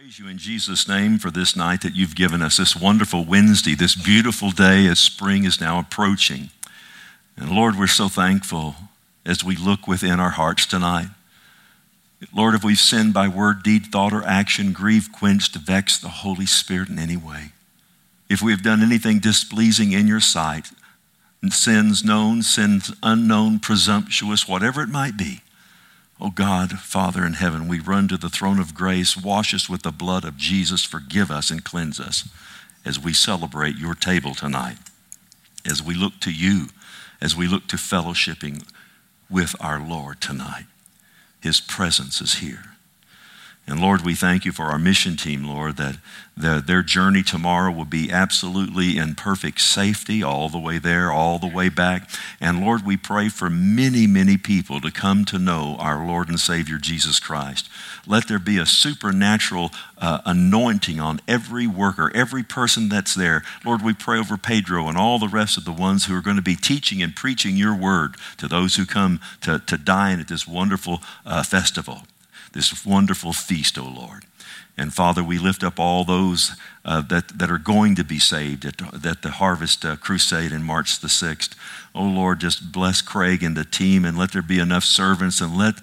Praise you in Jesus' name for this night that you've given us, this wonderful Wednesday, this beautiful day as spring is now approaching. And Lord, we're so thankful as we look within our hearts tonight. Lord, if we've sinned by word, deed, thought, or action, grieved, quenched, vexed the Holy Spirit in any way, if we have done anything displeasing in your sight, sins known, sins unknown, presumptuous, whatever it might be, oh God, Father in heaven, we run to the throne of grace. Wash us with the blood of Jesus. Forgive us and cleanse us as we celebrate your table tonight, as we look to you, as we look to fellowshipping with our Lord tonight. His presence is here. And Lord, we thank you for our mission team, Lord, that their journey tomorrow will be absolutely in perfect safety all the way there, all the way back. And Lord, we pray for many, many people to come to know our Lord and Savior, Jesus Christ. Let there be a supernatural anointing on every worker, every person that's there. Lord, we pray over Pedro and all the rest of the ones who are going to be teaching and preaching your word to those who come to dine at this wonderful festival. This wonderful feast, O Lord. And Father, we lift up all those that are going to be saved at the Harvest Crusade in March the 6th. Oh Lord, just bless Craig and the team, and let there be enough servants, and let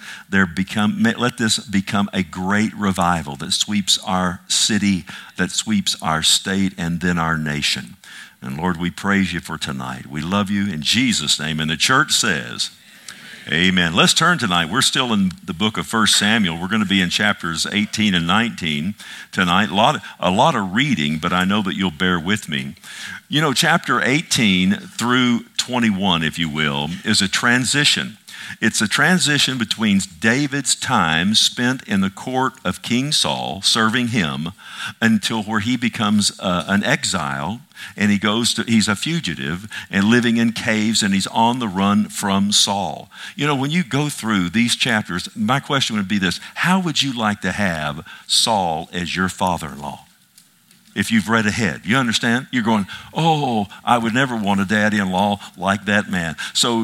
this become a great revival that sweeps our city, that sweeps our state, and then our nation. And Lord, we praise you for tonight. We love you in Jesus' name. And the church says, amen. Let's turn tonight. We're still in the book of 1 Samuel. We're going to be in chapters 18 and 19 tonight. A lot of reading, but I know that you'll bear with me. You know, chapter 18 through 21, if you will, is a transition. It's a transition between David's time spent in the court of King Saul, serving him, until where he becomes an exile, and he's a fugitive and living in caves, and he's on the run from Saul. You know, when you go through these chapters, my question would be this: how would you like to have Saul as your father-in-law? If you've read ahead, you understand? You're going, oh, I would never want a daddy-in-law like that man. So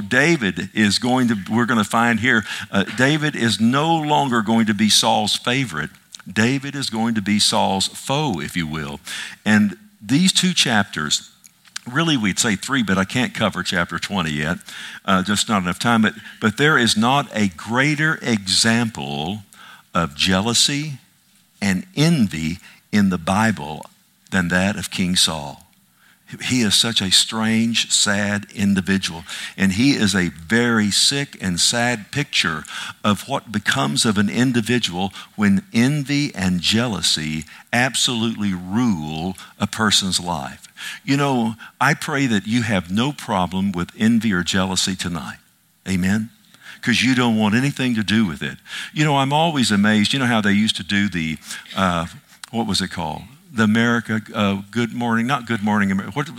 we're going to find here, David is no longer going to be Saul's favorite. David is going to be Saul's foe, if you will. And these two chapters, really we'd say 3, but I can't cover chapter 20 yet, just not enough time. But there is not a greater example of jealousy and envy in the Bible than that of King Saul. He is such a strange, sad individual, and he is a very sick and sad picture of what becomes of an individual when envy and jealousy absolutely rule a person's life. You know, I pray that you have no problem with envy or jealousy tonight. Amen? Because you don't want anything to do with it. You know, I'm always amazed. You know how they used to do the, what was it called? The America, Good Morning, not Good Morning,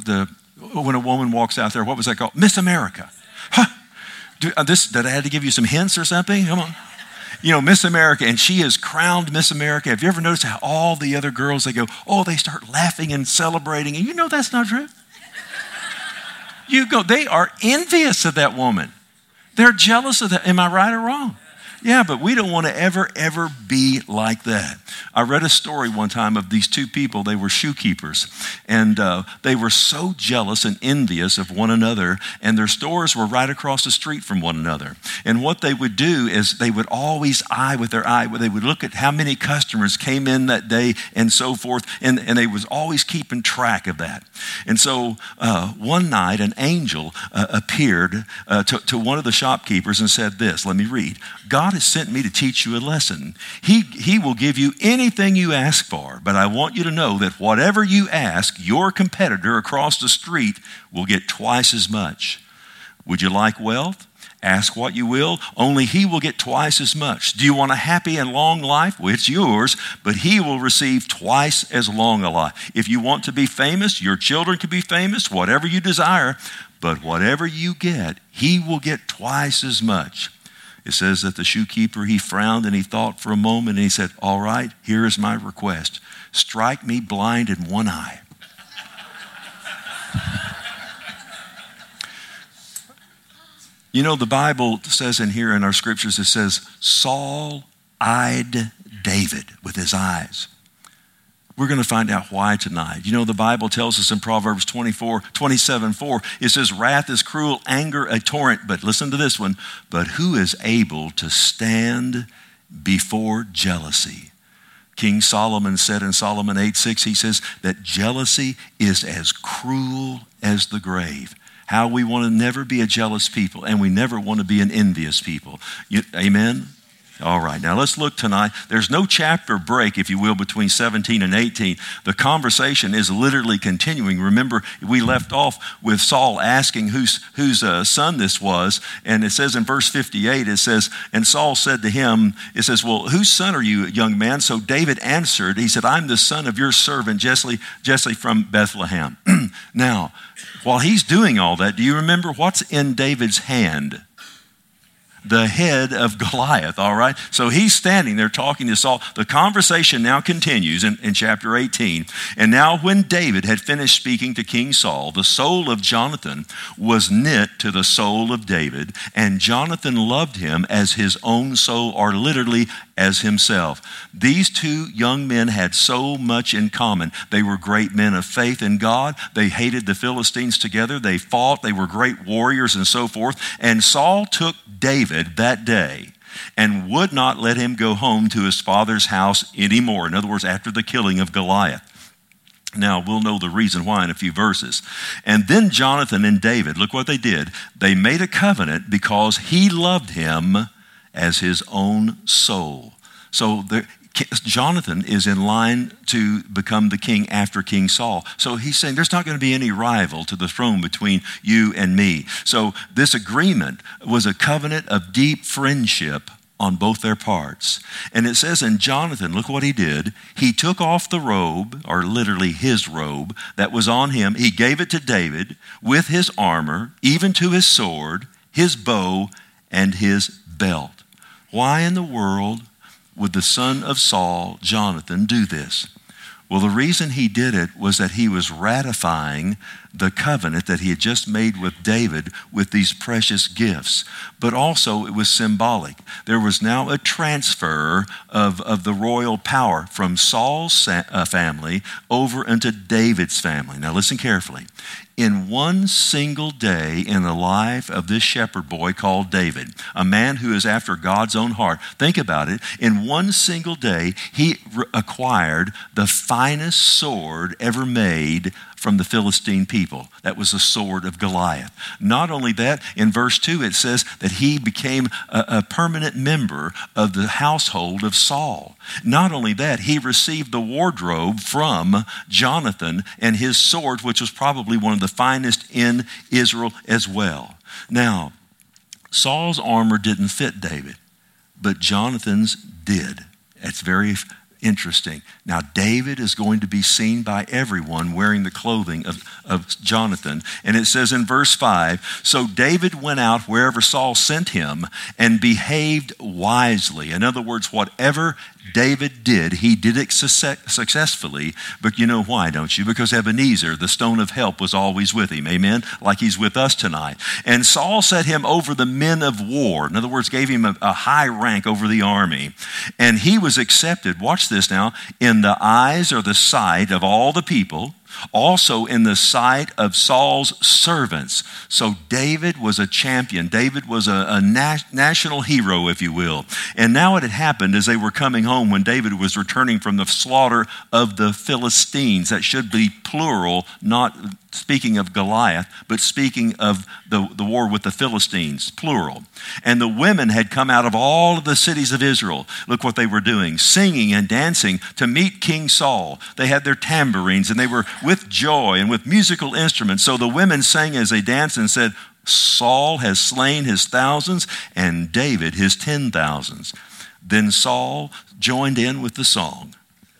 when a woman walks out there, what was that called? Miss America. Huh? Did I have to give you some hints or something? Come on. You know, Miss America, and she is crowned Miss America. Have you ever noticed how all the other girls, they start laughing and celebrating, and you know that's not true? They are envious of that woman. They're jealous of that. Am I right or wrong? Yeah, but we don't want to ever be like that. I read a story one time of these two people. They were shoe keepers, and they were so jealous and envious of one another, and their stores were right across the street from one another. And what they would do is they would always eye with their eye. They would look at how many customers came in that day and so forth, and they was always keeping track of that. And so one night, an angel appeared to one of the shopkeepers and said this, let me read. God has sent me to teach you a lesson. He will give you anything you ask for, but I want you to know that whatever you ask, your competitor across the street will get twice as much. Would you like wealth? Ask what you will, only he will get twice as much. Do you want a happy and long life? Well, it's yours, but he will receive twice as long a life. If you want to be famous, your children can be famous, whatever you desire, but whatever you get, he will get twice as much. It says that the shoe keeper, he frowned and he thought for a moment and he said, all right, here is my request. Strike me blind in one eye. You know, the Bible says in here in our scriptures, it says, Saul eyed David with his eyes. We're going to find out why tonight. You know, the Bible tells us in Proverbs 27:4, it says, wrath is cruel, anger a torrent. But listen to this one. But who is able to stand before jealousy? King Solomon said in Solomon 8:6, he says that jealousy is as cruel as the grave. How we want to never be a jealous people, and we never want to be an envious people. Amen? All right, now let's look tonight. There's no chapter break, if you will, between 17 and 18. The conversation is literally continuing. Remember, we left off with Saul asking whose son this was, and it says in verse 58, it says, and Saul said to him, it says, well, whose son are you, young man? So David answered, he said, I'm the son of your servant Jesse from Bethlehem. Now, while he's doing all that, do you remember what's in David's hand? The head of Goliath, all right? So he's standing there talking to Saul. The conversation now continues in chapter 18. And now when David had finished speaking to King Saul, the soul of Jonathan was knit to the soul of David, and Jonathan loved him as his own soul, or literally as himself. These two young men had so much in common. They were great men of faith in God. They hated the Philistines together. They fought. They were great warriors and so forth. And Saul took David that day and would not let him go home to his father's house anymore. In other words, after the killing of Goliath. Now, we'll know the reason why in a few verses. And then Jonathan and David, look what they did. They made a covenant because he loved him as his own soul. So Jonathan is in line to become the king after King Saul. So he's saying there's not going to be any rival to the throne between you and me. So this agreement was a covenant of deep friendship on both their parts. And it says in Jonathan, look what he did. He took off the robe, or literally his robe, that was on him. He gave it to David with his armor, even to his sword, his bow, and his belt. Why in the world would the son of Saul, Jonathan, do this? Well, the reason he did it was that he was ratifying the covenant that he had just made with David with these precious gifts. But also it was symbolic. There was now a transfer of the royal power from Saul's family over into David's family. Now listen carefully. In one single day in the life of this shepherd boy called David, a man who is after God's own heart, think about it, in one single day, he acquired the finest sword ever made from the Philistine people. That was the sword of Goliath. Not only that, in verse 2 it says that he became a permanent member of the household of Saul. Not only that, he received the wardrobe from Jonathan and his sword, which was probably one of the finest in Israel as well. Now, Saul's armor didn't fit David, but Jonathan's did. It's very interesting. Now, David is going to be seen by everyone wearing the clothing of Jonathan. And it says in verse 5, so David went out wherever Saul sent him and behaved wisely. In other words, whatever David did, he did it successfully. But you know why, don't you? Because Ebenezer, the stone of help, was always with him. Amen? Like he's with us tonight. And Saul set him over the men of war. In other words, gave him a high rank over the army. And he was accepted, watch this now, in the eyes or the sight of all the people, also in the sight of Saul's servants. So David was a champion. David was a national hero, if you will. And now it had happened as they were coming home when David was returning from the slaughter of the Philistines. That should be plural, not speaking of Goliath, but speaking of the war with the Philistines, plural. And the women had come out of all of the cities of Israel. Look what they were doing, singing and dancing to meet King Saul. They had their tambourines and they were with joy and with musical instruments. So the women sang as they danced and said, Saul has slain his thousands and David his 10,000s. Then Saul joined in with the song.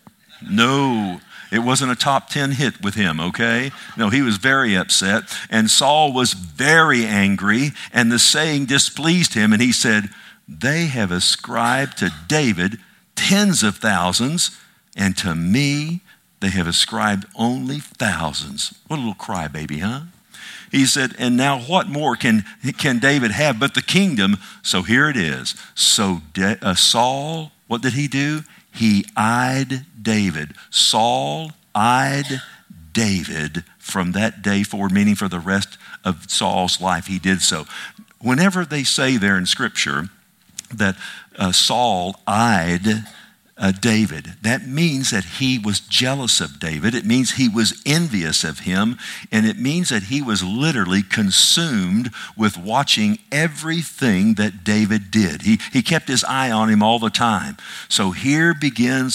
No, it wasn't a top 10 hit with him, okay? No, he was very upset. And Saul was very angry, and the saying displeased him. And he said, they have ascribed to David tens of thousands, and to me they have ascribed only thousands. What a little crybaby, huh? He said, and now what more can David have but the kingdom? So here it is. So Saul, what did he do? he eyed David. Saul eyed David from that day forward, meaning for the rest of Saul's life, he did so. Whenever they say there in Scripture that Saul eyed David, that means that he was jealous of David. It means he was envious of him. And it means that he was literally consumed with watching everything that David did. He kept his eye on him all the time. So here begins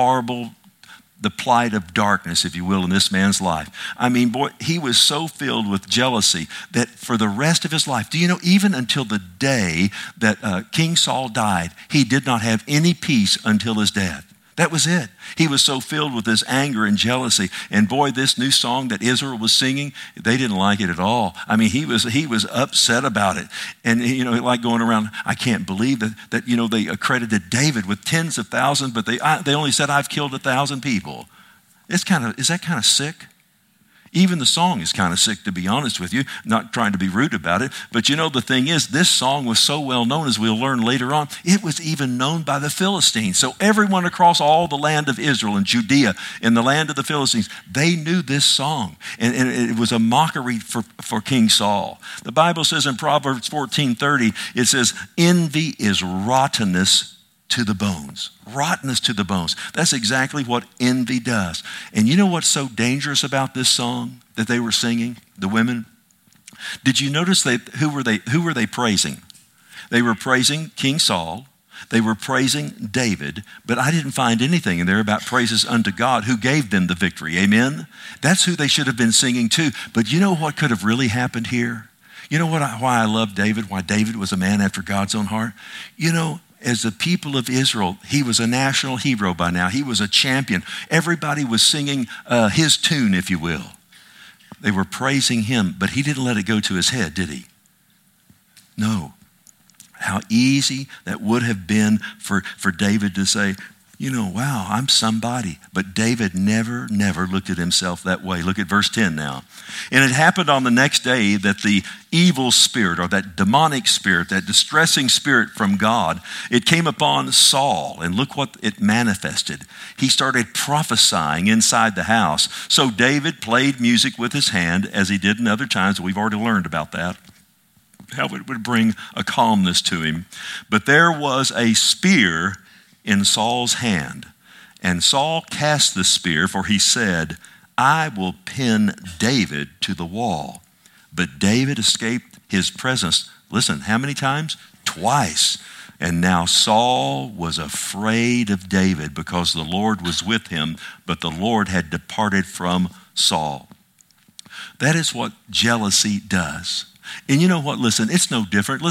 the plight of darkness, if you will, in this man's life. I mean, boy, he was so filled with jealousy that for the rest of his life, do you know, even until the day that King Saul died, he did not have any peace until his death. That was it. He was so filled with this anger and jealousy. And boy, this new song that Israel was singing, they didn't like it at all. I mean, he was upset about it. And, you know, like going around, I can't believe that you know, they accredited David with tens of thousands, but they only said, I've killed 1,000 people. Is that kind of sick? Even the song is kind of sick, to be honest with you, not trying to be rude about it. But you know, the thing is, this song was so well known, as we'll learn later on, it was even known by the Philistines. So everyone across all the land of Israel and Judea, in the land of the Philistines, they knew this song. And it was a mockery for King Saul. The Bible says in Proverbs 14:30, it says, envy is rottenness to the bones. Rottenness to the bones. That's exactly what envy does. And you know what's so dangerous about this song that they were singing, the women? Did you notice who were they praising? They were praising King Saul. They were praising David, but I didn't find anything in there about praises unto God who gave them the victory. Amen? That's who they should have been singing too. But you know what could have really happened here? You know why I love David, why David was a man after God's own heart? You know, as the people of Israel, he was a national hero by now. He was a champion. Everybody was singing his tune, if you will. They were praising him, but he didn't let it go to his head, did he? No. How easy that would have been for David to say, you know, wow, I'm somebody. But David never looked at himself that way. Look at verse 10 now. And it happened on the next day that the evil spirit, or that demonic spirit, that distressing spirit from God, it came upon Saul. And look what it manifested. He started prophesying inside the house. So David played music with his hand, as he did in other times. We've already learned about that, how it would bring a calmness to him. But there was a spear in Saul's hand. And Saul cast the spear, for he said, I will pin David to the wall. But David escaped his presence. Listen, how many times? Twice. And now Saul was afraid of David because the Lord was with him, but the Lord had departed from Saul. That is what jealousy does. And you know what? Listen, it's no different.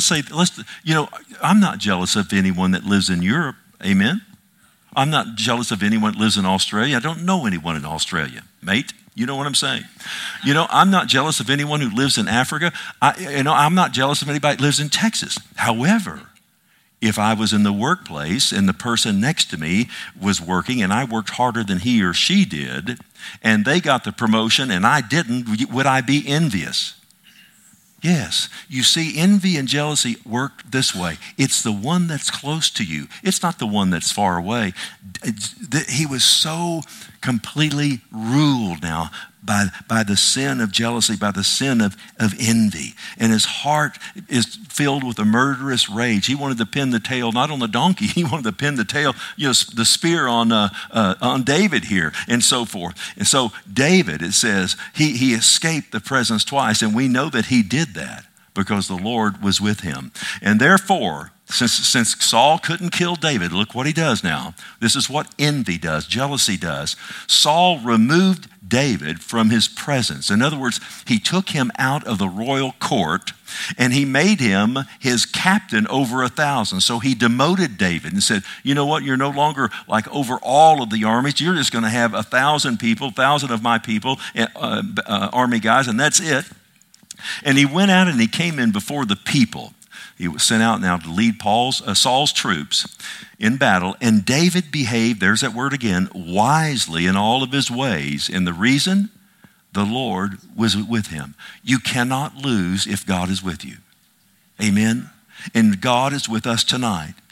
I'm not jealous of anyone that lives in Europe. Amen? I'm not jealous of anyone that lives in Australia. I don't know anyone in Australia, mate. You know what I'm saying? You know, I'm not jealous of anyone who lives in Africa. I'm not jealous of anybody that lives in Texas. However, if I was in the workplace and the person next to me was working and I worked harder than he or she did, and they got the promotion and I didn't, would I be envious? Yes. You see, envy and jealousy work this way. It's the one that's close to you. It's not the one that's far away. He was so completely ruled now by the sin of jealousy, by the sin of envy. And his heart is filled with a murderous rage. He wanted to pin the tail, not on the donkey. He wanted to pin the tail, the spear on David here, and so forth. And so David, it says, he escaped the presence twice, and we know that he did that because the Lord was with him. And therefore, since Saul couldn't kill David, look what he does now. This is what envy does, jealousy does. Saul removed David from his presence. In other words, he took him out of the royal court and he made him his captain over 1,000. So he demoted David and said, you know what, you're no longer like over all of the armies. You're just going to have 1,000 people, 1,000 of my people, army guys, and that's it. And he went out and he came in before the people. He was sent out now to lead Saul's troops in battle. And David behaved, there's that word again, wisely in all of his ways. And the reason? The Lord was with him. You cannot lose if God is with you. Amen? And God is with us tonight.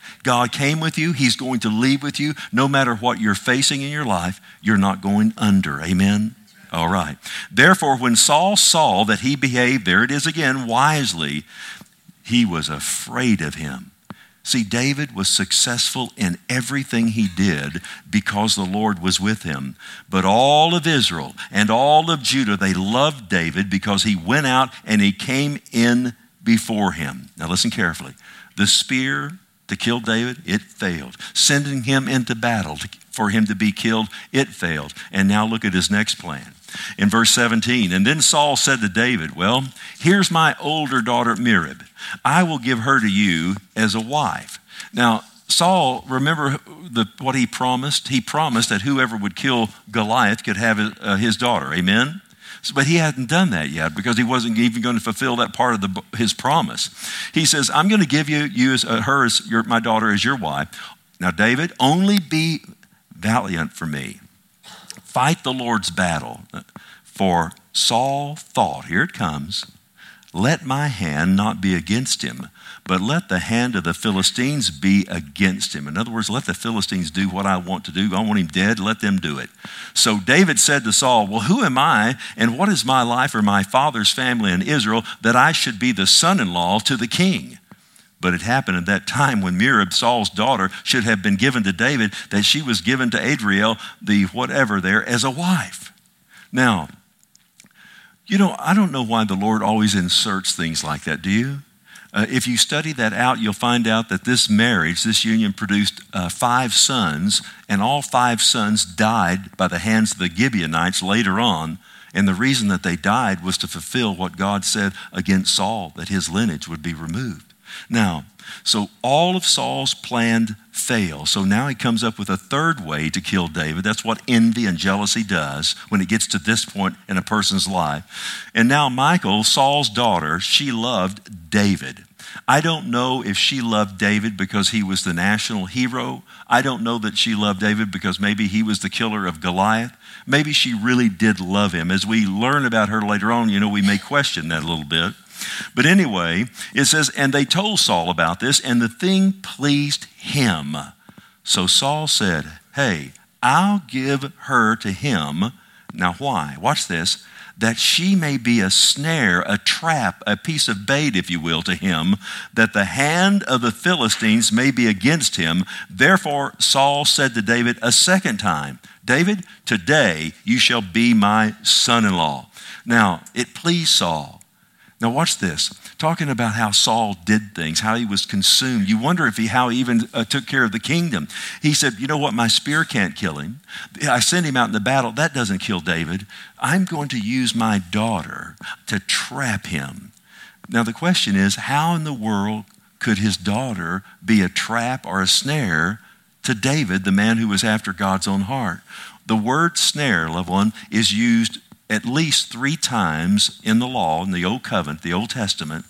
God came with you. He's going to leave with you. No matter what you're facing in your life, you're not going under. Amen? All right. Therefore, when Saul saw that he behaved, there it is again, wisely, he was afraid of him. See, David was successful in everything he did because the Lord was with him. But all of Israel and all of Judah, they loved David because he went out and he came in before him. Now listen carefully. The spear to kill David, it failed. Sending him into battle for him to be killed, it failed. And now look at his next plan. In verse 17, and then Saul said to David, well, here's my older daughter Merab. I will give her to you as a wife. Now, Saul, remember what he promised? He promised that whoever would kill Goliath could have his daughter. Amen? But he hadn't done that yet because he wasn't even going to fulfill that part of his promise. He says, I'm going to give you as my daughter as your wife. Now, David, only be valiant for me. Fight the Lord's battle. For Saul thought, here it comes, let my hand not be against him, but let the hand of the Philistines be against him. In other words, let the Philistines do what I want to do. I want him dead. Let them do it. So David said to Saul, well, who am I and what is my life or my father's family in Israel that I should be the son-in-law to the king? But it happened at that time when Merab, Saul's daughter, should have been given to David, that she was given to Adriel, the whatever there, as a wife. Now, I don't know why the Lord always inserts things like that, do you? If you study that out, you'll find out that this marriage, this union produced 5 sons, and all 5 sons died by the hands of the Gibeonites later on. And the reason that they died was to fulfill what God said against Saul, that his lineage would be removed. Now, so all of Saul's plan failed. So now he comes up with a third way to kill David. That's what envy and jealousy does when it gets to this point in a person's life. And now Michal, Saul's daughter, she loved David. I don't know if she loved David because he was the national hero. I don't know that she loved David because maybe he was the killer of Goliath. Maybe she really did love him. As we learn about her later on, we may question that a little bit. But anyway, it says, and they told Saul about this, and the thing pleased him. So Saul said, hey, I'll give her to him. Now why? Watch this. That she may be a snare, a trap, a piece of bait, if you will, to him, that the hand of the Philistines may be against him. Therefore Saul said to David a second time, David, today you shall be my son-in-law. Now, it pleased Saul. Now watch this, talking about how Saul did things, how he was consumed. You wonder how he even took care of the kingdom. He said, you know what, my spear can't kill him. I sent him out in the battle. That doesn't kill David. I'm going to use my daughter to trap him. Now the question is, how in the world could his daughter be a trap or a snare to David, the man who was after God's own heart? The word snare, loved one, is used at least 3 times in the law, in the Old Covenant, the Old Testament,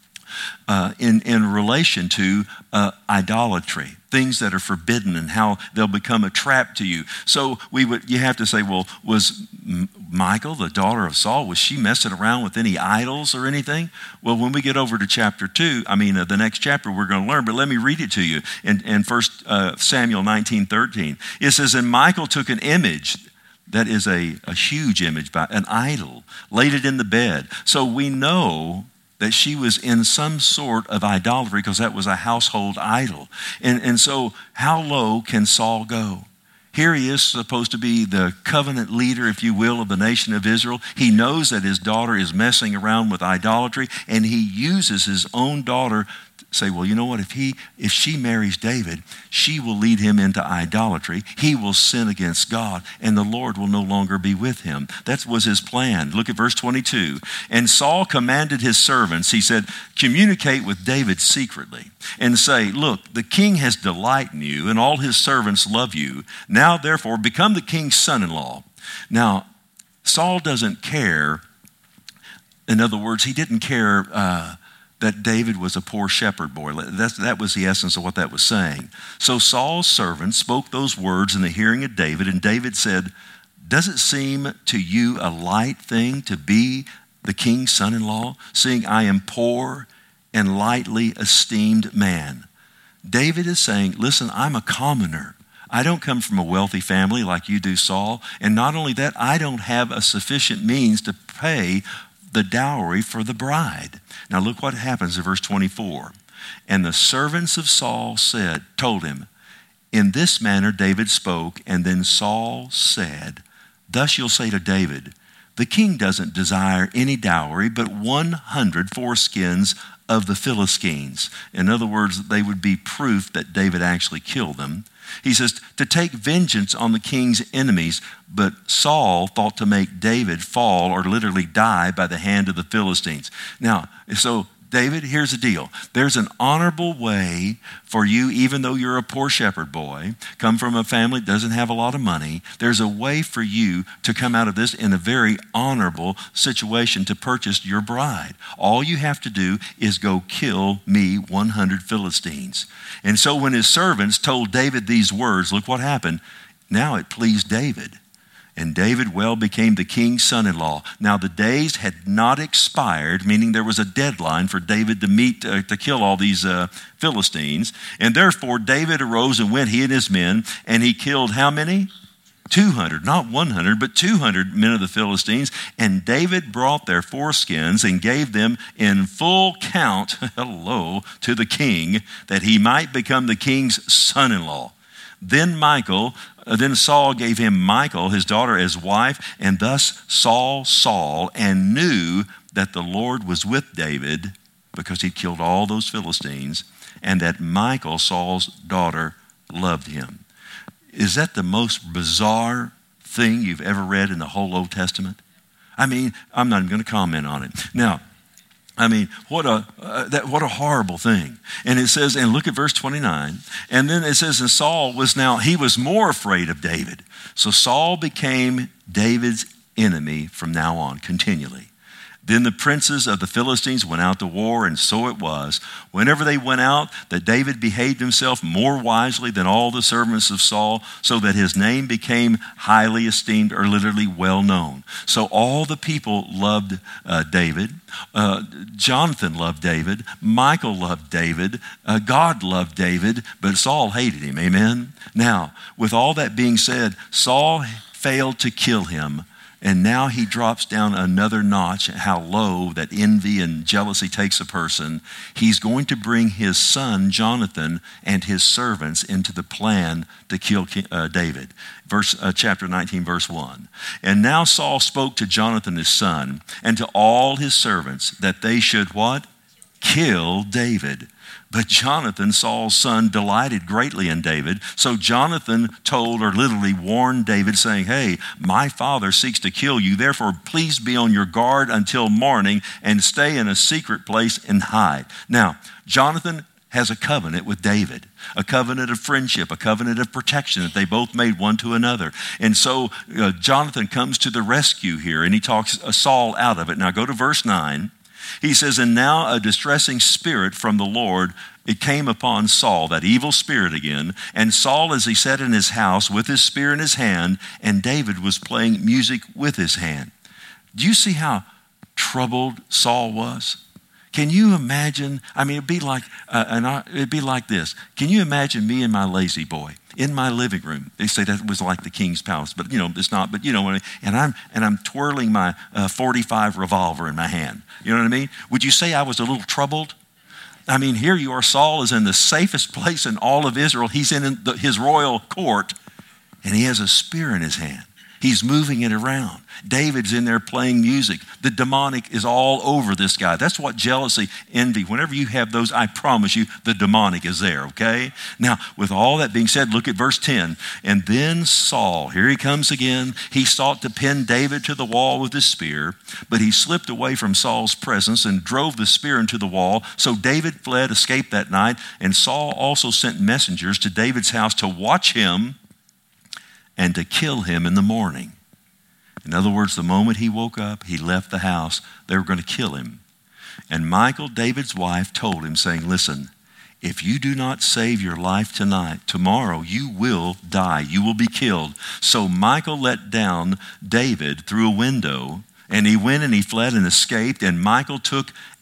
in relation to idolatry, things that are forbidden and how they'll become a trap to you. So you have to say, well, was Michal, the daughter of Saul, was she messing around with any idols or anything? Well, when we get over to chapter 2, the next chapter we're going to learn, but let me read it to you. In 1 Samuel 19:13, it says, and Michal took an image, that is a huge image, by an idol, laid it in the bed. So we know that she was in some sort of idolatry because that was a household idol. And so how low can Saul go? Here he is supposed to be the covenant leader, if you will, of the nation of Israel. He knows that his daughter is messing around with idolatry, and he uses his own daughter say, well, you know what, if she marries David, she will lead him into idolatry. He will sin against God, and the Lord will no longer be with him. That was his plan. Look at verse 22. And Saul commanded his servants, he said, communicate with David secretly and say, look, the king has delight in you, and all his servants love you. Now, therefore, become the king's son-in-law. Now, Saul doesn't care. In other words, he didn't care that David was a poor shepherd boy. That was the essence of what that was saying. So Saul's servant spoke those words in the hearing of David, and David said, does it seem to you a light thing to be the king's son-in-law, seeing I am poor and lightly esteemed man? David is saying, listen, I'm a commoner. I don't come from a wealthy family like you do, Saul. And not only that, I don't have a sufficient means to pay the dowry for the bride. Now look what happens in verse 24. And the servants of Saul told him, in this manner David spoke, and then Saul said, thus you'll say to David, the king doesn't desire any dowry, but 100 foreskins of the Philistines. In other words, they would be proof that David actually killed them. He says, to take vengeance on the king's enemies, but Saul thought to make David fall or literally die by the hand of the Philistines. Now, so David, here's the deal. There's an honorable way for you, even though you're a poor shepherd boy, come from a family that doesn't have a lot of money. There's a way for you to come out of this in a very honorable situation to purchase your bride. All you have to do is go kill me 100 Philistines. And so when his servants told David these words, look what happened. Now it pleased David. And David became the king's son-in-law. Now the days had not expired, meaning there was a deadline for David to meet to kill all these Philistines. And therefore David arose and went, he and his men, and he killed how many? 200, not 100, but 200 men of the Philistines. And David brought their foreskins and gave them in full count, to the king, that he might become the king's son-in-law. Then Saul gave him Michal, his daughter, as wife, and thus Saul saw and knew that the Lord was with David because he killed all those Philistines, and that Michal, Saul's daughter, loved him. Is that the most bizarre thing you've ever read in the whole Old Testament? I mean, I'm not even going to comment on it. Now, what a horrible thing. And it says, and look at verse 29. And then it says, and Saul he was more afraid of David. So Saul became David's enemy from now on, continually. Then the princes of the Philistines went out to war, and so it was, whenever they went out, that David behaved himself more wisely than all the servants of Saul, so that his name became highly esteemed, or literally well known. So all the people loved David. Jonathan loved David. Michal loved David. God loved David, but Saul hated him. Amen? Now, with all that being said, Saul failed to kill him. And now he drops down another notch, how low that envy and jealousy takes a person. He's going to bring his son, Jonathan, and his servants into the plan to kill David. Chapter 19, verse 1. And now Saul spoke to Jonathan, his son, and to all his servants that they should what? Kill David. But Jonathan, Saul's son, delighted greatly in David. So Jonathan told, or literally warned David, saying, hey, my father seeks to kill you. Therefore, please be on your guard until morning and stay in a secret place and hide. Now, Jonathan has a covenant with David, a covenant of friendship, a covenant of protection that they both made one to another. And so Jonathan comes to the rescue here, and he talks Saul out of it. Now go to verse 9. He says, and now a distressing spirit from the Lord, it came upon Saul, that evil spirit again. And Saul, as he sat in his house with his spear in his hand, and David was playing music with his hand. Do you see how troubled Saul was? Can you imagine? It'd be like this. Can you imagine me and my lazy boy in my living room? They say that was like the king's palace, but it's not. But and I'm twirling my .45 revolver in my hand. You know what I mean? Would you say I was a little troubled? Here you are. Saul is in the safest place in all of Israel. He's in his royal court, and he has a spear in his hand. He's moving it around. David's in there playing music. The demonic is all over this guy. That's what jealousy, envy, whenever you have those, I promise you, the demonic is there, okay? Now, with all that being said, look at verse 10. And then Saul, here he comes again. He sought to pin David to the wall with his spear, but he slipped away from Saul's presence and drove the spear into the wall. So David fled, escaped that night, and Saul also sent messengers to David's house to watch him and to kill him in the morning. In other words, the moment he woke up, he left the house, they were going to kill him. And Michal, David's wife, told him, saying, listen, if you do not save your life tonight, tomorrow you will die. You will be killed. So Michal let down David through a window, and he went and he fled and escaped. And Michal took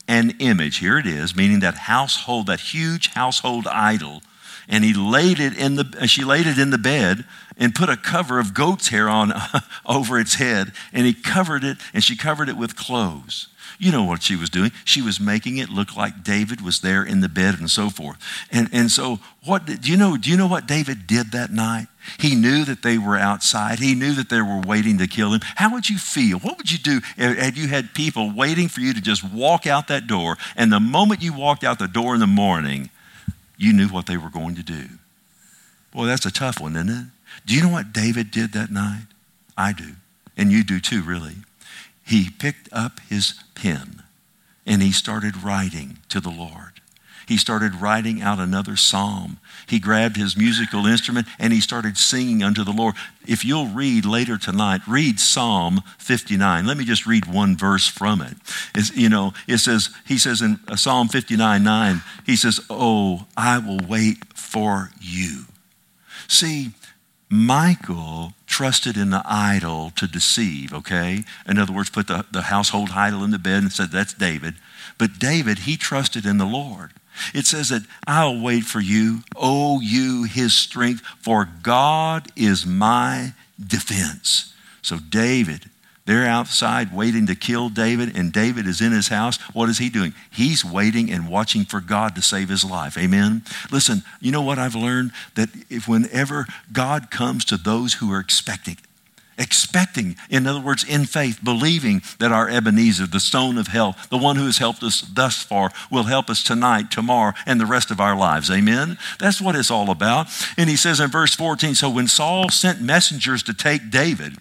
an image. Here it is, meaning that household, that huge household idol. And she laid it in the bed and put a cover of goat's hair on over its head. And she covered it with clothes. You know what she was doing. She was making it look like David was there in the bed and so forth. And so do you know what David did that night? He knew that they were outside. He knew that they were waiting to kill him. How would you feel? What would you do had you had people waiting for you to just walk out that door, and the moment you walked out the door in the morning, you knew what they were going to do? Boy, that's a tough one, isn't it? Do you know what David did that night? I do. And you do too, really. He picked up his pen and he started writing to the Lord. He started writing out another psalm. He grabbed his musical instrument and he started singing unto the Lord. If you'll read later tonight, read Psalm 59. Let me just read one verse from it. He says in Psalm 59:9, he says, "Oh, I will wait for you." See, Michal trusted in the idol to deceive, okay? In other words, put the household idol in the bed and said, that's David. But David, he trusted in the Lord. It says that I'll wait for you, O you, his strength, for God is my defense. So David, they're outside waiting to kill David, and David is in his house. What is he doing? He's waiting and watching for God to save his life. Amen? Listen, you know what I've learned? That whenever God comes to those who are expecting, in other words, in faith, believing that our Ebenezer, the stone of help, the one who has helped us thus far, will help us tonight, tomorrow, and the rest of our lives. Amen? That's what it's all about. And he says in verse 14, so when Saul sent messengers to take David,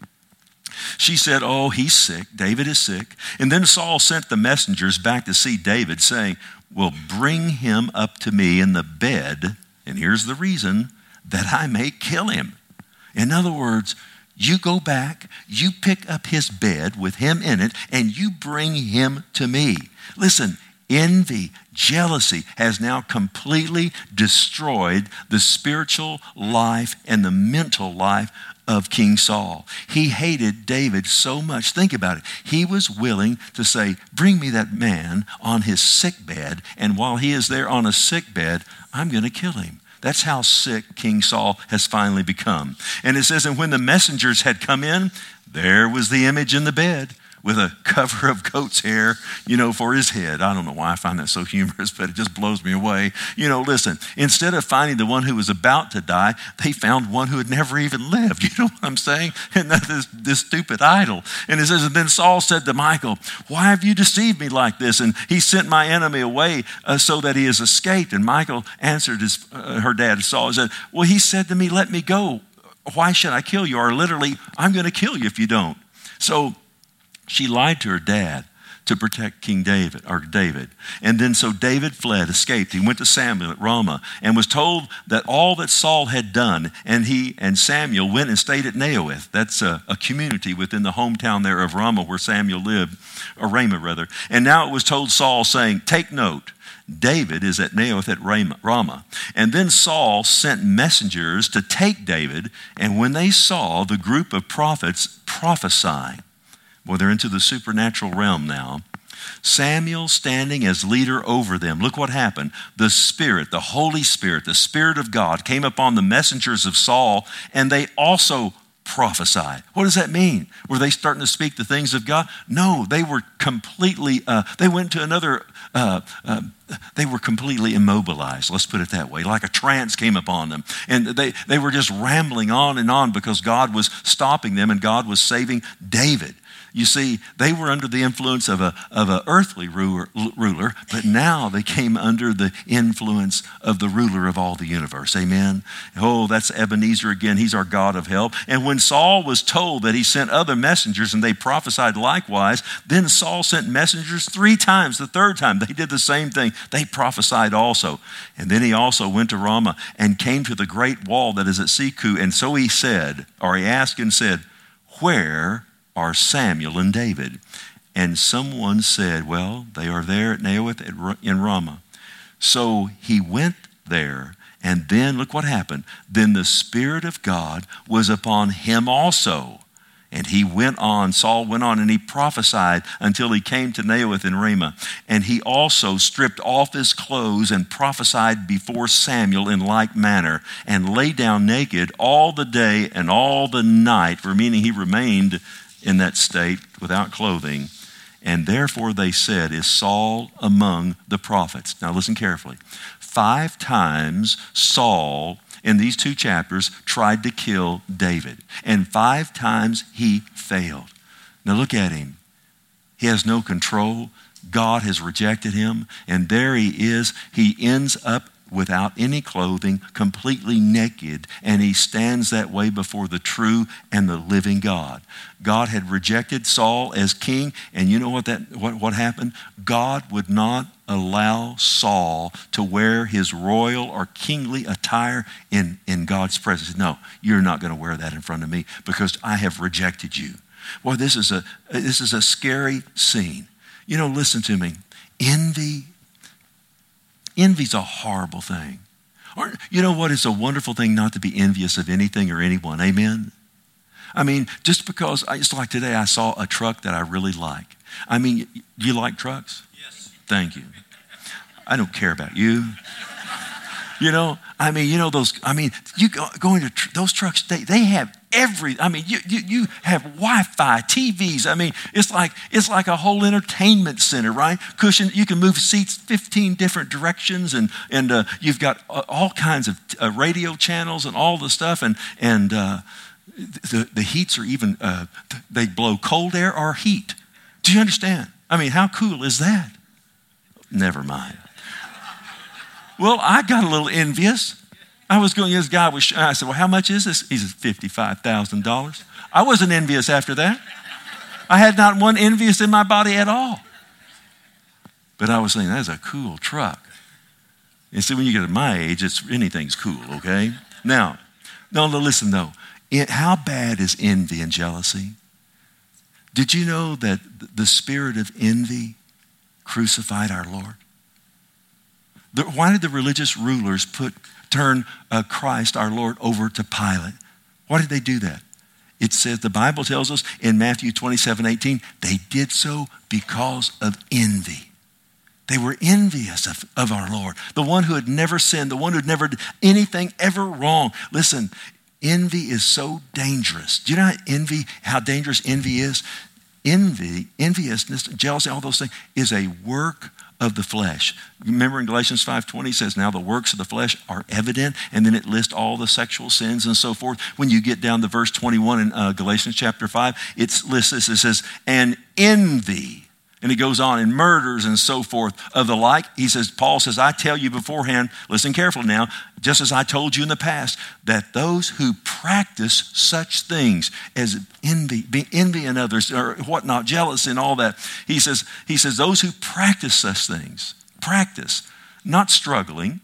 she said, oh, he's sick. David is sick. And then Saul sent the messengers back to see David, saying, well, bring him up to me in the bed, and here's the reason, that I may kill him. In other words, you go back, you pick up his bed with him in it, and you bring him to me. Listen, envy, jealousy has now completely destroyed the spiritual life and the mental life of King Saul. He hated David so much. Think about it. He was willing to say, bring me that man on his sick bed, and while he is there on a sick bed, I'm going to kill him. That's how sick King Saul has finally become. And it says, and when the messengers had come in, there was the image in the bed with a cover of goat's hair, for his head. I don't know why I find that so humorous, but it just blows me away. Listen, instead of finding the one who was about to die, they found one who had never even lived. You know what I'm saying? And that's this stupid idol. And it says, and then Saul said to Michal, why have you deceived me like this? And he sent my enemy away so that he has escaped. And Michal answered her dad, Saul, said, well, he said to me, let me go. Why should I kill you? Or literally, I'm going to kill you if you don't. So she lied to her dad to protect King David. And then so David fled, escaped. He went to Samuel at Ramah and was told that all that Saul had done, and he and Samuel went and stayed at Naioth. That's a community within the hometown there of Ramah where Samuel lived, or Ramah rather. And now it was told Saul, saying, take note, David is at Naioth at Ramah. And then Saul sent messengers to take David, and when they saw the group of prophets prophesying, well, they're into the supernatural realm now. Samuel standing as leader over them. Look what happened. The Spirit, the Holy Spirit, the Spirit of God came upon the messengers of Saul, and they also prophesied. What does that mean? Were they starting to speak the things of God? No, they were completely, they went to another, they were completely immobilized. Let's put it that way. Like a trance came upon them. And they were just rambling on and on because God was stopping them and God was saving David. You see, they were under the influence of an earthly ruler, but now they came under the influence of the ruler of all the universe. Amen? Oh, that's Ebenezer again. He's our God of help. And when Saul was told that he sent other messengers and they prophesied likewise, then Saul sent messengers 3 times. The third time, they did the same thing. They prophesied also. And then he also went to Ramah and came to the great wall that is at Seku. And so he asked and said, where are Samuel and David? And someone said, well, they are there at Naioth in Ramah. So he went there, and then look what happened. Then the Spirit of God was upon him also. And Saul went on, and he prophesied until he came to Naioth in Ramah. And he also stripped off his clothes and prophesied before Samuel in like manner, and lay down naked all the day and all the night, meaning he remained in that state without clothing. And therefore they said, is Saul among the prophets? Now listen carefully. 5 times Saul, in these 2 chapters, tried to kill David. And 5 times he failed. Now look at him. He has no control. God has rejected him. And there he is. He ends up without any clothing, completely naked, and he stands that way before the true and the living God. God had rejected Saul as king, and you know what happened? God would not allow Saul to wear his royal or kingly attire in God's presence. No, you're not going to wear that in front of me because I have rejected you. Well, this is a scary scene. You know, listen to me. Envy's a horrible thing. You know what? It's a wonderful thing not to be envious of anything or anyone. Amen? I mean, just because, it's like today I saw a truck that I really like. I mean, do you like trucks? Yes. Thank you. I don't care about you. You know you go into those trucks, they have you have Wi-Fi, TVs. I mean, it's like a whole entertainment center, right? Cushion, you can move seats 15 different directions, and you've got all kinds of radio channels and all the stuff, and the heats are even, they blow cold air or heat. Do you understand? I mean, how cool is that? Never mind. Well, I got a little envious. I was going, this guy was, I said, well, how much is this? He said, $55,000. I wasn't envious after that. I had not one envious in my body at all. But I was saying, that's a cool truck. And see, when you get to my age, anything's cool, okay? Now, listen though. How bad is envy and jealousy? Did you know that the spirit of envy crucified our Lord? Why did the religious rulers turn Christ, our Lord, over to Pilate? Why did they do that? It says, the Bible tells us in Matthew 27:18, they did so because of envy. They were envious of our Lord, the one who had never sinned, the one who had never done anything ever wrong. Listen, envy is so dangerous. Do you know how dangerous envy is? Envy, enviousness, jealousy, all those things is a work of the flesh. Remember in Galatians 5:20 says, now the works of the flesh are evident, and then it lists all the sexual sins and so forth. When you get down to verse 21 in Galatians chapter 5, it lists this, it says, and envy. And he goes on, and murders and so forth of the like. Paul says, I tell you beforehand, listen carefully now, just as I told you in the past, that those who practice such things as envy in others or whatnot, jealousy and all that, he says, those who practice such things, not struggling,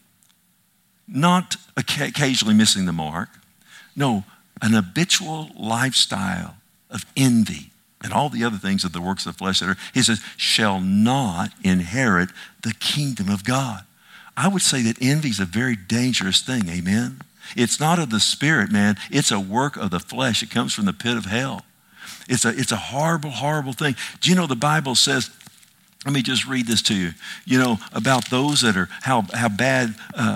not occasionally missing the mark, no, an habitual lifestyle of envy and all the other things of the works of the flesh he says, shall not inherit the kingdom of God. I would say that envy is a very dangerous thing, amen? It's not of the spirit, man. It's a work of the flesh. It comes from the pit of hell. It's a horrible, horrible thing. Do you know the Bible says, let me just read this to you, about those that are, how bad,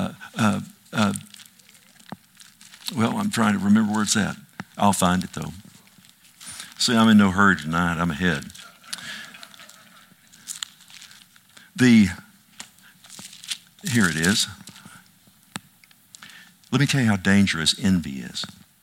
well, I'm trying to remember where it's at. I'll find it though. See, I'm in no hurry tonight. I'm ahead. Here it is. Let me tell you how dangerous envy is.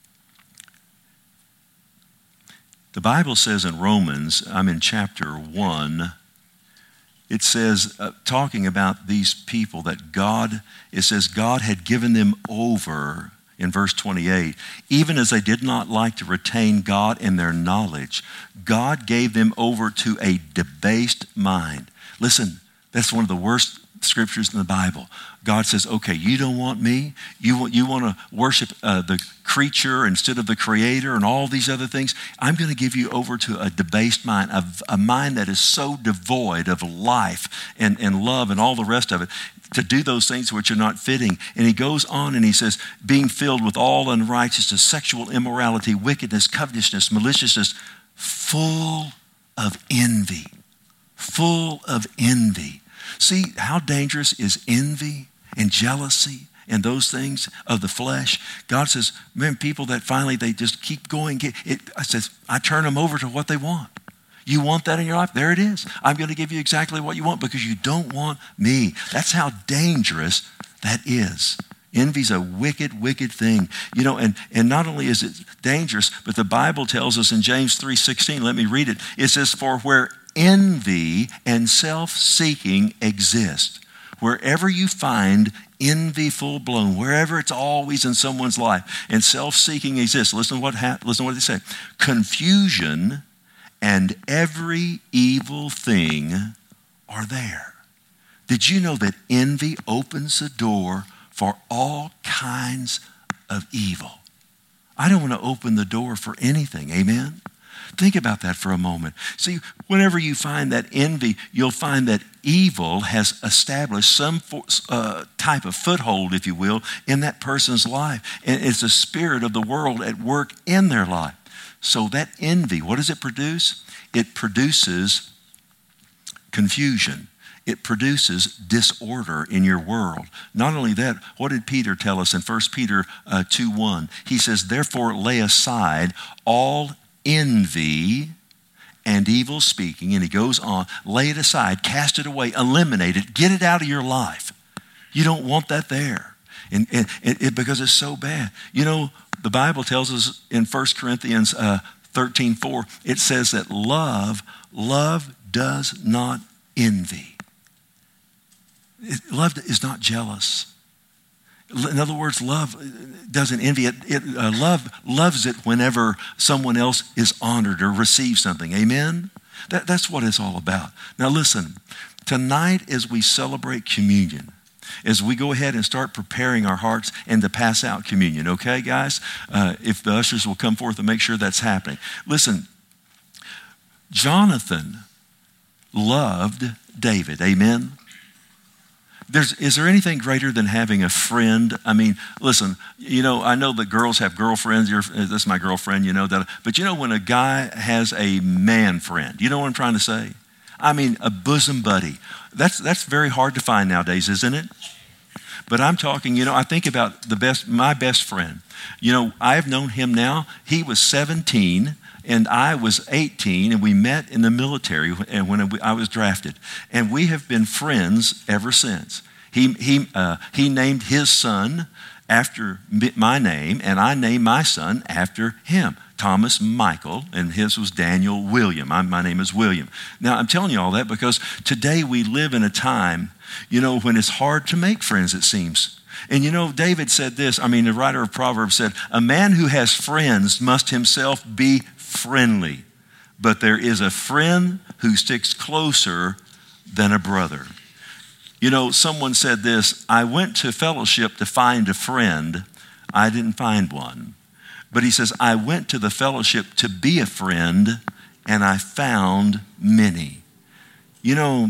The Bible says in Romans, I'm in chapter 1, it says, talking about these people it says God had given them over, in verse 28, even as they did not like to retain God in their knowledge, God gave them over to a debased mind. Listen, that's one of the worst scriptures in the Bible. God says, okay, you don't want me? You want to worship the creature instead of the creator and all these other things? I'm going to give you over to a debased mind, a mind that is so devoid of life and love and all the rest of it, to do those things which are not fitting. And he goes on and he says, being filled with all unrighteousness, sexual immorality, wickedness, covetousness, maliciousness, full of envy. Full of envy. See how dangerous is envy and jealousy and those things of the flesh? God says, man, people that finally they just keep going. I turn them over to what they want. You want that in your life? There it is. I'm going to give you exactly what you want because you don't want me. That's how dangerous that is. Envy's a wicked, wicked thing. You know, and not only is it dangerous, but the Bible tells us in James 3:16, let me read it. It says, for where envy and self-seeking exist, wherever you find envy full blown, wherever it's always in someone's life, and self-seeking exists, listen to what they say. Confusion and every evil thing are there. Did you know that envy opens the door for all kinds of evil? I don't want to open the door for anything, amen? Think about that for a moment. See, whenever you find that envy, you'll find that evil has established some type of foothold, if you will, in that person's life. And it's the spirit of the world at work in their life. So that envy, what does it produce? It produces confusion. It produces disorder in your world. Not only that, what did Peter tell us in 1 Peter 2:1? He says, therefore lay aside all envy and evil speaking. And he goes on, lay it aside, cast it away, eliminate it, get it out of your life. You don't want that there. And because it's so bad. You know, the Bible tells us in 1 Corinthians 13:4, it says that love does not envy. Love is not jealous. In other words, love doesn't envy it. Love loves it whenever someone else is honored or receives something. Amen? That's what it's all about. Now listen, tonight as we celebrate communion, as we go ahead and start preparing our hearts and to pass out communion, okay, guys? If the ushers will come forth and make sure that's happening. Listen, Jonathan loved David, amen? Is there anything greater than having a friend? I mean, listen, you know, I know that girls have girlfriends. That's my girlfriend, you know that. But you know when a guy has a man friend, you know what I'm trying to say? I mean, a bosom buddy. That's very hard to find nowadays, isn't it? But I'm talking, you know, I think about my best friend. You know, I've known him now. He was 17 and I was 18, and we met in the military and when I was drafted. And we have been friends ever since. He named his son after my name, and I named my son after him. Thomas Michael, and his was Daniel William. My name is William. Now, I'm telling you all that because today we live in a time, you know, when it's hard to make friends, it seems. And you know, David said this, the writer of Proverbs said, a man who has friends must himself be friendly, but there is a friend who sticks closer than a brother. You know, someone said this, I went to fellowship to find a friend. I didn't find one. But he says, I went to the fellowship to be a friend, and I found many. You know,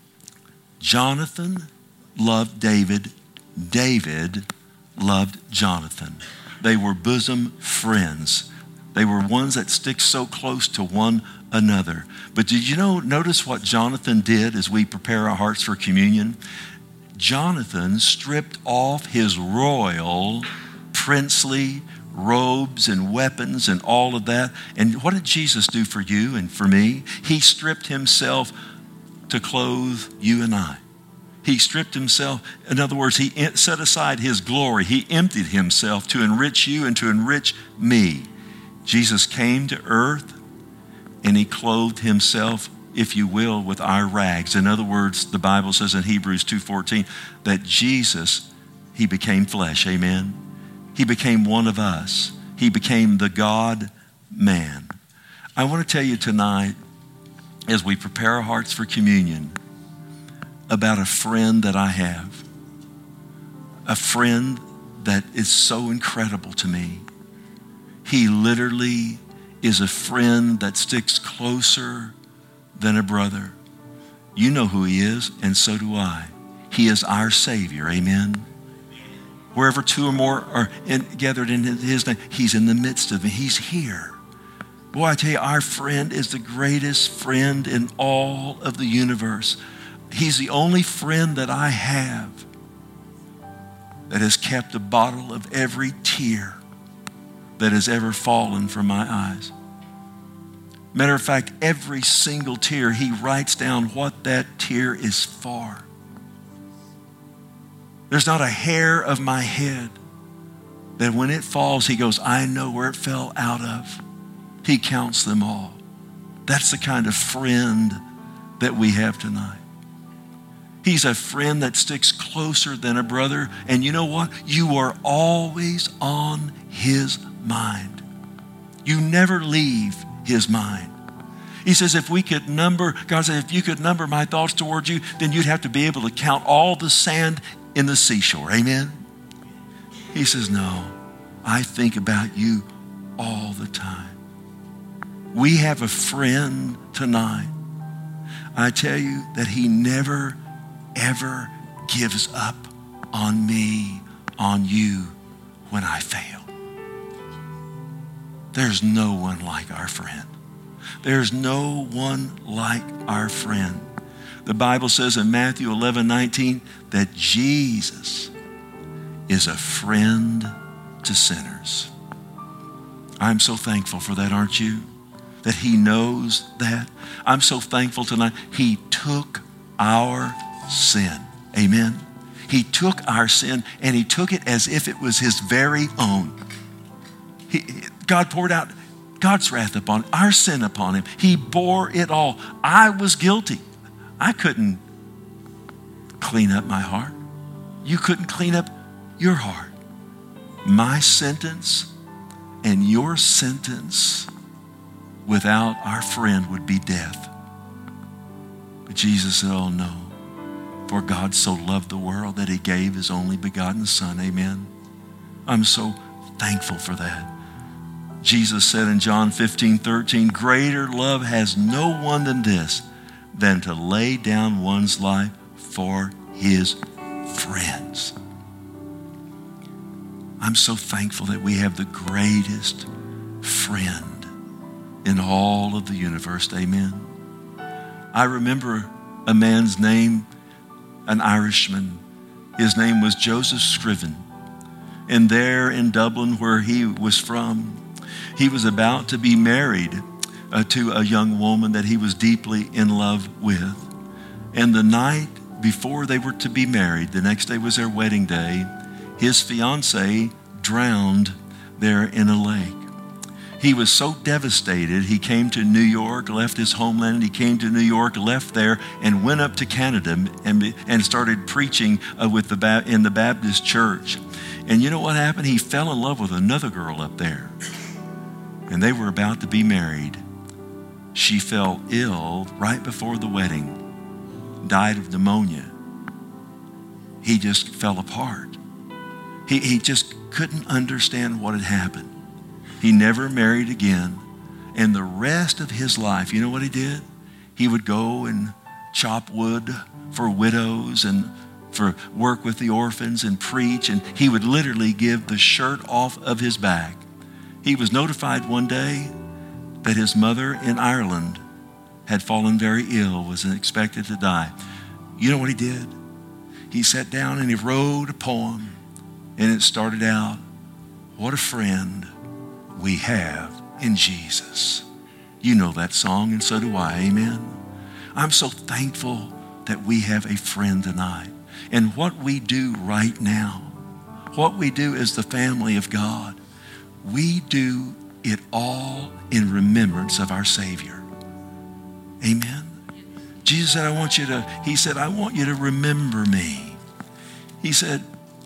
Jonathan loved David. David loved Jonathan. They were bosom friends. They were ones that stick so close to one another. But did you notice what Jonathan did as we prepare our hearts for communion? Jonathan stripped off his royal, princely robes and weapons and all of that. And what did Jesus do for you and for me? He stripped himself to clothe you and I. He stripped himself. In other words, he set aside his glory. He emptied himself to enrich you and to enrich me. Jesus came to earth and he clothed himself, if you will, with our rags. In other words, the Bible says in Hebrews 2:14 that Jesus, he became flesh. Amen. He became one of us. He became the God-man. I want to tell you tonight, as we prepare our hearts for communion, about a friend that I have, a friend that is so incredible to me. He literally is a friend that sticks closer than a brother. You know who he is, and so do I. He is our Savior, amen? Wherever two or more are gathered in his name, he's in the midst of it. He's here. Boy, I tell you, our friend is the greatest friend in all of the universe. He's the only friend that I have that has kept a bottle of every tear that has ever fallen from my eyes. Matter of fact, every single tear, he writes down what that tear is for. There's not a hair of my head that when it falls, he goes, I know where it fell out of. He counts them all. That's the kind of friend that we have tonight. He's a friend that sticks closer than a brother. And you know what? You are always on his mind. You never leave his mind. He says, if we could number, God said, if you could number my thoughts towards you, then you'd have to be able to count all the sand in the seashore. Amen? He says, no, I think about you all the time. We have a friend tonight. I tell you that he never, ever gives up on me, on you, when I fail. There's no one like our friend. There's no one like our friend. The Bible says in Matthew 11:19 that Jesus is a friend to sinners. I'm so thankful for that, aren't you? That he knows that. I'm so thankful tonight. He took our sin. Amen. He took our sin and he took it as if it was his very own. God poured out God's wrath upon our sin upon him. He bore it all. I was guilty. I couldn't clean up my heart. You couldn't clean up your heart. My sentence and your sentence without our friend would be death. But Jesus said, oh no, for God so loved the world that he gave his only begotten Son. Amen. I'm so thankful for that. Jesus said in John 15:13, greater love has no one than this, than to lay down one's life for his friends. I'm so thankful that we have the greatest friend in all of the universe. Amen. I remember a man's name, an Irishman. His name was Joseph Scriven. And there in Dublin, where he was from, he was about to be married to a young woman that he was deeply in love with. And the night before they were to be married, the next day was their wedding day, his fiancée drowned there in a lake. He was so devastated, he came to New York, left his homeland, he came to New York, left there, and went up to Canada and started preaching in the Baptist church. And you know what happened? He fell in love with another girl up there. And they were about to be married. She fell ill right before the wedding, died of pneumonia. He just fell apart. He just couldn't understand what had happened. He never married again. And the rest of his life, you know what he did? He would go and chop wood for widows and for work with the orphans and preach. And he would literally give the shirt off of his back. He was notified one day that his mother in Ireland had fallen very ill, was expected to die. You know what he did? He sat down and he wrote a poem. And it started out, what a friend we have in Jesus. You know that song, and so do I. Amen. I'm so thankful that we have a friend tonight. And what we do right now, what we do as the family of God, we do it all in remembrance of our Savior. Amen. Jesus said, I want you to remember me. He said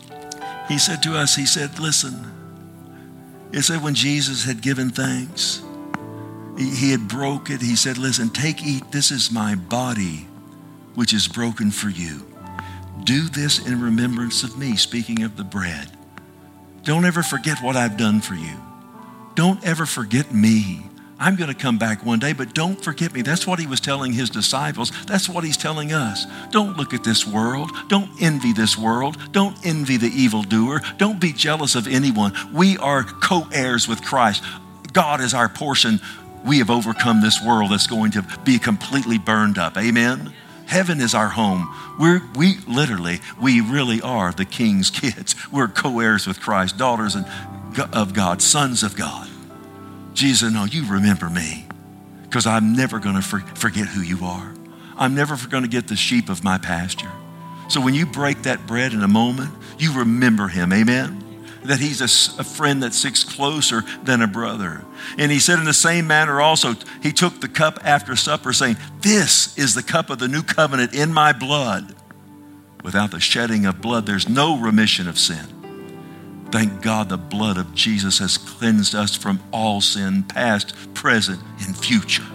to us, he said, listen, it said when Jesus had given thanks, he had broke it. He said, listen, take, eat, this is my body, which is broken for you. Do this in remembrance of me," speaking of the bread. Don't ever forget what I've done for you. Don't ever forget me. I'm going to come back one day, but don't forget me. That's what he was telling his disciples. That's what he's telling us. Don't look at this world. Don't envy this world. Don't envy the evildoer. Don't be jealous of anyone. We are co-heirs with Christ. God is our portion. We have overcome this world that's going to be completely burned up. Amen? Heaven is our home. We really are the King's kids. We're co-heirs with Christ, daughters of God, sons of God. Jesus said, "No, you remember me, because I'm never going to forget who you are. I'm never going to get the sheep of my pasture." So when you break that bread in a moment, you remember him. Amen? That he's a friend that sticks closer than a brother. And he said in the same manner also, he took the cup after supper, saying, "This is the cup of the new covenant in my blood. Without the shedding of blood, there's no remission of sin." Thank God the blood of Jesus has cleansed us from all sin, past, present, and future.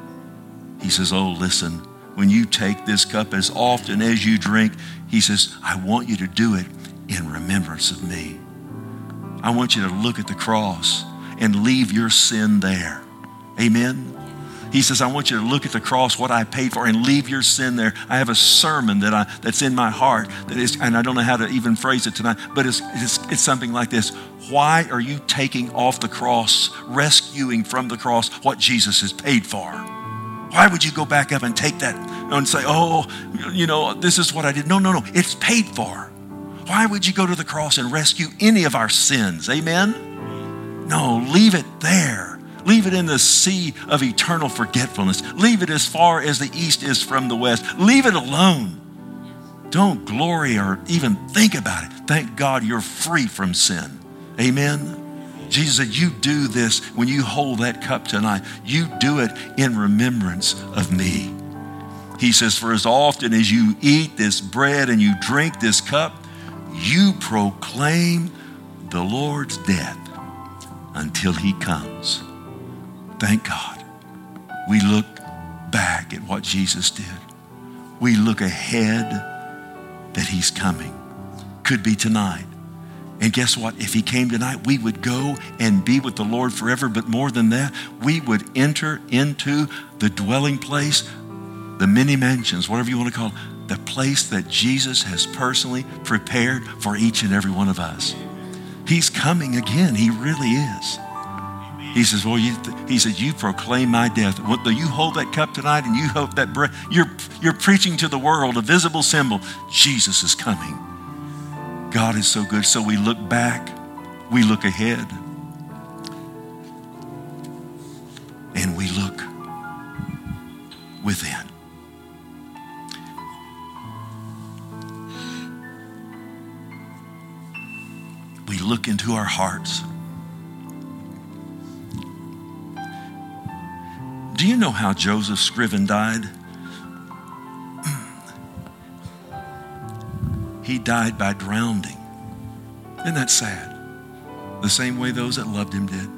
He says, "Oh, listen, when you take this cup as often as you drink," he says, "I want you to do it in remembrance of me." I want you to look at the cross and leave your sin there. Amen? He says, "I want you to look at the cross, what I paid for, and leave your sin there." I have a sermon that's in my heart that is, and I don't know how to even phrase it tonight, but it's something like this. Why are you taking off the cross, rescuing from the cross what Jesus has paid for? Why would you go back up and take that and say, "Oh, this is what I did"? No. It's paid for. Why would you go to the cross and rescue any of our sins? Amen? No, leave it there. Leave it in the sea of eternal forgetfulness. Leave it as far as the east is from the west. Leave it alone. Don't glory or even think about it. Thank God you're free from sin. Amen? Jesus said, you do this when you hold that cup tonight. You do it in remembrance of me. He says, "For as often as you eat this bread and you drink this cup, you proclaim the Lord's death until he comes." Thank God. We look back at what Jesus did. We look ahead that he's coming. Could be tonight. And guess what? If he came tonight, we would go and be with the Lord forever. But more than that, we would enter into the dwelling place, the many mansions, whatever you want to call it, the place that Jesus has personally prepared for each and every one of us. He's coming again. He really is. He says, you proclaim my death. You hold that cup tonight and you hold that bread. You're preaching to the world a visible symbol. Jesus is coming. God is so good. So we look back, we look ahead, and we look within. We look into our hearts. Do you know how Joseph Scriven died? He died by drowning. Isn't that sad? The same way those that loved him did.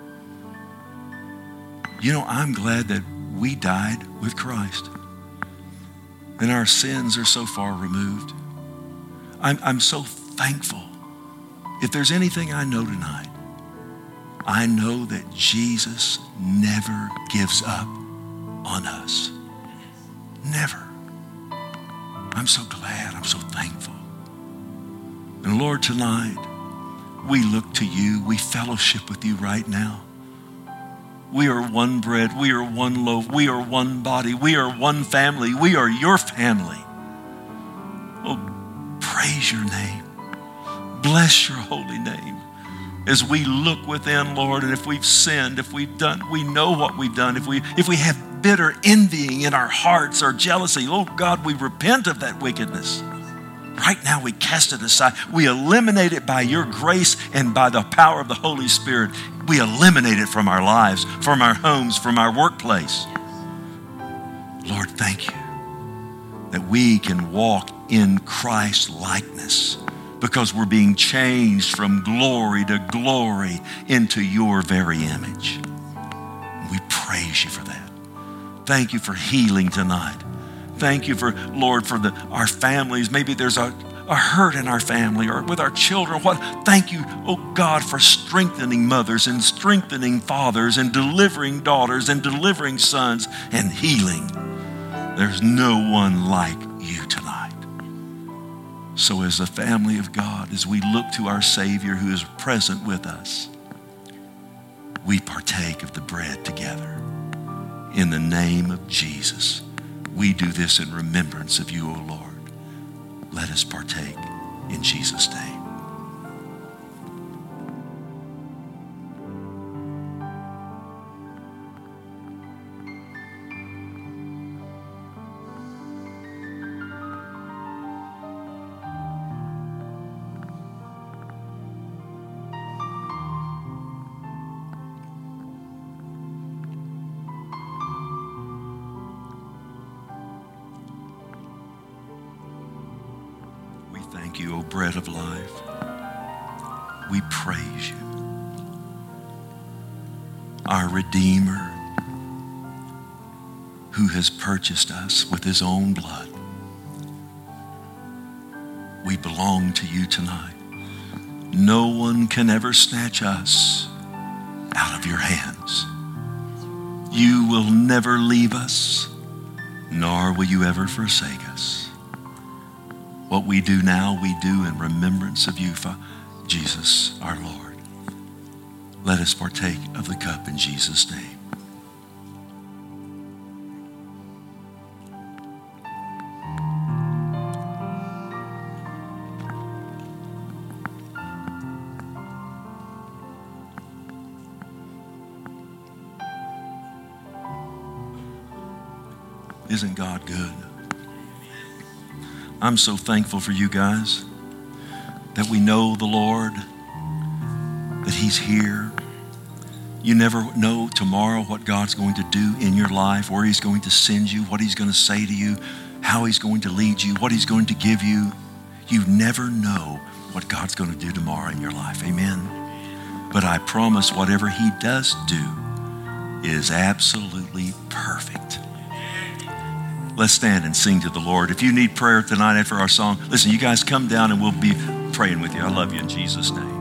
I'm glad that we died with Christ. And our sins are so far removed. I'm so thankful. If there's anything I know tonight, I know that Jesus never gives up on us. Never. I'm so glad. I'm so thankful. And Lord, tonight, we look to you. We fellowship with you right now. We are one bread. We are one loaf. We are one body. We are one family. We are your family. Oh, praise your name. Bless your holy name. As we look within, Lord, and if we've sinned, if we've done, we know what we've done. If we have bitter envying in our hearts or jealousy, oh God, we repent of that wickedness. Right now we cast it aside. We eliminate it by your grace and by the power of the Holy Spirit. We eliminate it from our lives, from our homes, from our workplace. Lord, thank you that we can walk in Christ's likeness, because we're being changed from glory to glory into your very image. We praise you for that. Thank you for healing tonight. Thank you for, Lord, for our families. Maybe there's a hurt in our family or with our children. Thank you, oh God, for strengthening mothers and strengthening fathers and delivering daughters and delivering sons and healing. There's no one like you tonight. So as a family of God, as we look to our Savior who is present with us, we partake of the bread together. In the name of Jesus, we do this in remembrance of you, O Lord. Let us partake in Jesus' name. Thank you, O bread of life. We praise you. Our Redeemer, who has purchased us with his own blood. We belong to you tonight. No one can ever snatch us out of your hands. You will never leave us, nor will you ever forsake us. What we do now, we do in remembrance of you, Jesus, our Lord. Let us partake of the cup in Jesus' name. Isn't God good? I'm so thankful for you guys that we know the Lord, that he's here. You never know tomorrow what God's going to do in your life, where he's going to send you, what he's going to say to you, how he's going to lead you, what he's going to give you. You never know what God's going to do tomorrow in your life. Amen. But I promise whatever he does do is absolutely perfect. Let's stand and sing to the Lord. If you need prayer tonight after our song, listen, you guys come down and we'll be praying with you. I love you in Jesus' name.